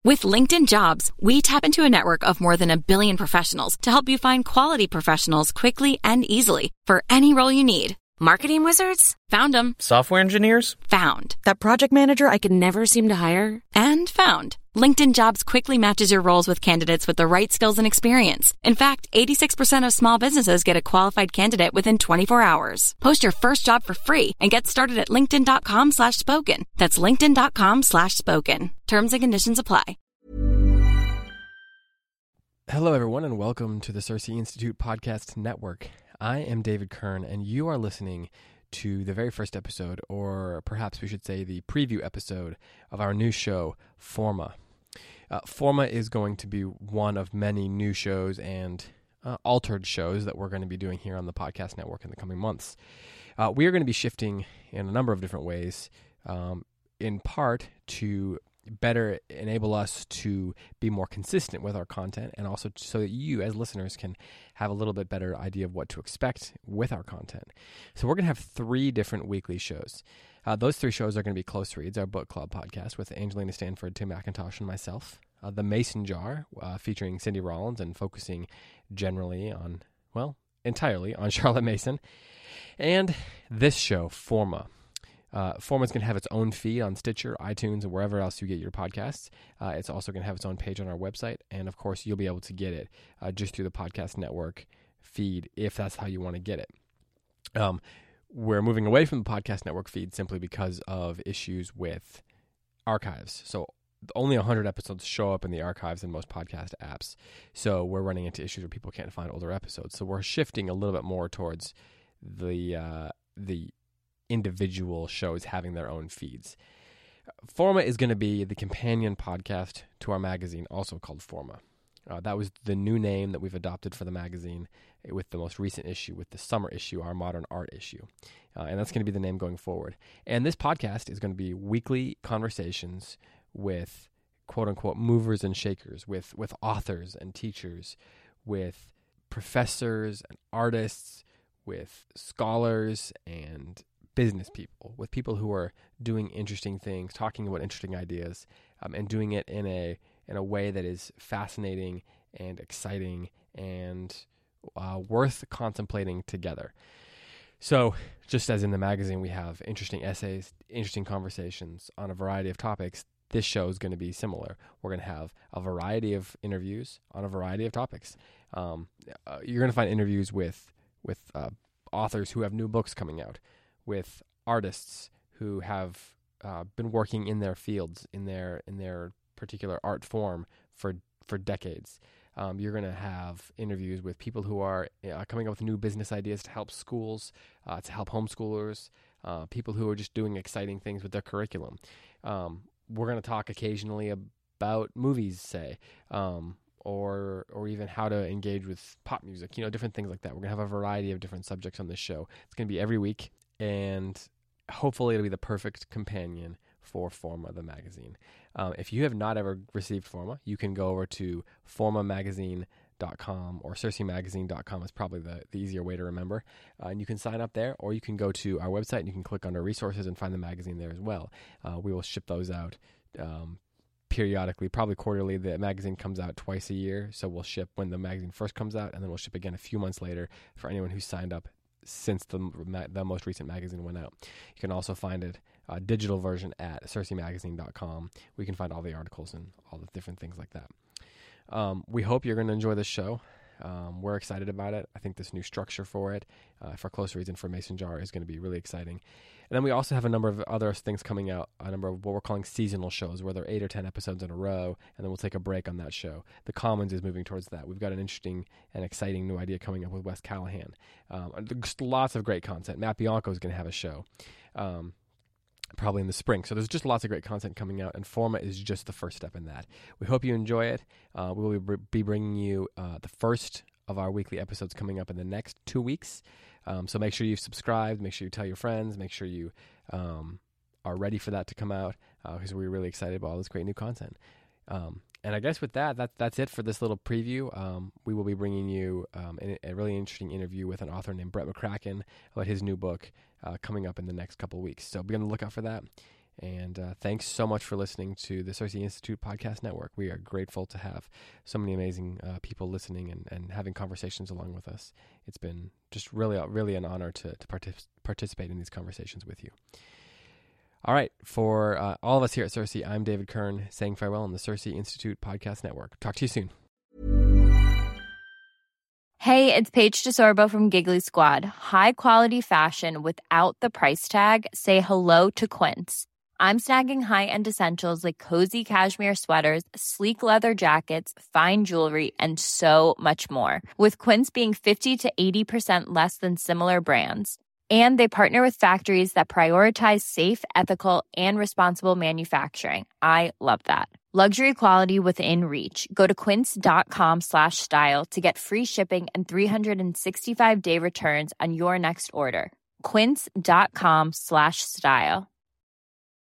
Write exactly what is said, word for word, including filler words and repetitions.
With LinkedIn Jobs, we tap into a network of more than a billion professionals to help you find quality professionals quickly and easily for any role you need. Marketing wizards? Found them. Software engineers? Found. That project manager I could never seem to hire? And found. LinkedIn Jobs quickly matches your roles with candidates with the right skills and experience. In fact, eighty-six percent of small businesses get a qualified candidate within twenty-four hours. Post your first job for free and get started at linkedin.com slash spoken. That's linkedin.com slash spoken. Terms and conditions apply. Hello, everyone, and welcome to the CiRCE Institute Podcast Network. I am David Kern, and you are listening to the very first episode, or perhaps we should say the preview episode of our new show, Forma. Uh, Forma is going to be one of many new shows and uh, altered shows that we're going to be doing here on the podcast network in the coming months. Uh, we are going to be shifting in a number of different ways, um, in part to better enable us to be more consistent with our content, and also so that you as listeners can have a little bit better idea of what to expect with our content. So we're going to have three different weekly shows. Uh, those three shows are going to be Close Reads, our book club podcast with Angelina Stanford, Tim McIntosh, and myself. Uh, the Mason Jar, uh, featuring Cindy Rollins and focusing generally on, well, entirely on Charlotte Mason. And this show, Forma. Uh, Forma is going to have its own feed on Stitcher, iTunes, and wherever else you get your podcasts. Uh, it's also going to have its own page on our website, and of course, you'll be able to get it uh, just through the podcast network feed if that's how you want to get it. Um, we're moving away from the podcast network feed simply because of issues with archives. So only one hundred episodes show up in the archives in most podcast apps. So we're running into issues where people can't find older episodes. So we're shifting a little bit more towards the uh, the individual shows having their own feeds. Forma is going to be the companion podcast to our magazine, also called Forma. Uh, that was the new name that we've adopted for the magazine with the most recent issue, with the summer issue, our modern art issue. Uh, and that's going to be the name going forward. And this podcast is going to be weekly conversations with quote-unquote movers and shakers, with, with authors and teachers, with professors and artists, with scholars and business people, with people who are doing interesting things, talking about interesting ideas, um, and doing it in a in a way that is fascinating and exciting and uh, worth contemplating together. So, just as in the magazine, we have interesting essays, interesting conversations on a variety of topics. This show is going to be similar. We're going to have a variety of interviews on a variety of topics. Um, uh, you're going to find interviews with with uh, authors who have new books coming out, with artists who have uh, been working in their fields, in their in their particular art form for for decades. Um, you're going to have interviews with people who are uh, coming up with new business ideas to help schools, uh, to help homeschoolers, uh, people who are just doing exciting things with their curriculum. Um, we're going to talk occasionally about movies, say, um, or or even how to engage with pop music, you know, different things like that. We're going to have a variety of different subjects on this show. It's going to be every week, and hopefully it'll be the perfect companion for Forma, the magazine. Um, if you have not ever received Forma, you can go over to forma magazine dot com, or circe magazine dot com is probably the, the easier way to remember. Uh, and you can sign up there, or you can go to our website and you can click under resources and find the magazine there as well. Uh, we will ship those out um, periodically, probably quarterly. The magazine comes out twice a year, so we'll ship when the magazine first comes out, and then we'll ship again a few months later for anyone who's signed up since the the most recent magazine went out. You can also find it uh, digital version at circe magazine dot com. We can find all the articles and all the different things like that. Um, we hope you're going to enjoy this show. Um, we're excited about it. I think this new structure for it, uh, for Close Reads and for Mason Jar, is going to be really exciting. And then we also have a number of other things coming out, a number of what we're calling seasonal shows, where there are eight or ten episodes in a row, and then we'll take a break on that show. The Commons is moving towards that. We've got an interesting and exciting new idea coming up with Wes Callahan. Um, just lots of great content. Matt Bianco is going to have a show, um, probably in the spring. So there's just lots of great content coming out, and Forma is just the first step in that. We hope you enjoy it. Uh, we will be bringing you uh, the first of our weekly episodes coming up in the next two weeks. Um, so make sure you've subscribed, make sure you tell your friends, make sure you um, are ready for that to come out, because uh, we're really excited about all this great new content. Um, and I guess with that, that that's it for this little preview. Um, we will be bringing you um, a, a really interesting interview with an author named Brett McCracken about his new book uh, coming up in the next couple of weeks. So be on the lookout for that. And uh, thanks so much for listening to the Cersei Institute Podcast Network. We are grateful to have so many amazing uh, people listening and, and having conversations along with us. It's been just really, really an honor to, to partic- participate in these conversations with you. All right, for uh, all of us here at Cersei, I'm David Kern saying farewell on the Cersei Institute Podcast Network. Talk to you soon. Hey, it's Paige DeSorbo from Giggly Squad. High quality fashion without the price tag. Say hello to Quince. I'm snagging high-end essentials like cozy cashmere sweaters, sleek leather jackets, fine jewelry, and so much more. With Quince being fifty to eighty percent less than similar brands. And they partner with factories that prioritize safe, ethical, and responsible manufacturing. I love that. Luxury quality within reach. Go to quince.com slash style to get free shipping and three sixty-five day returns on your next order. Quince.com slash style.